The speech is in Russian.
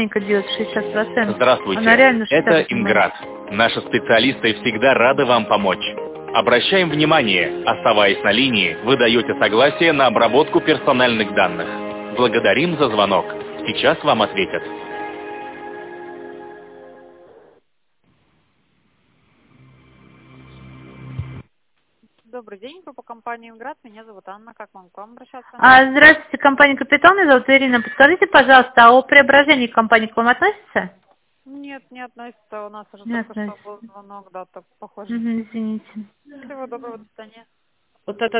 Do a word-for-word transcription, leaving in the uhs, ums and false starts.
Идет шестьдесят процентов. Здравствуйте, Она реально это Инград. Наши специалисты всегда рады вам помочь. Обращаем внимание, оставаясь на линии, вы даете согласие на обработку персональных данных. Благодарим за звонок. Сейчас вам ответят. Добрый день, группа компании «Инград». Меня зовут Анна. Как вам к вам обращаться? А, здравствуйте, компания «Капитан». Меня зовут Ирина. Подскажите, пожалуйста, а о преображении компании к вам относится? Нет, не относится. У нас уже Не только что относится. был звонок, да, так похоже. Угу, извините. Всего доброго, до свидания. Вот это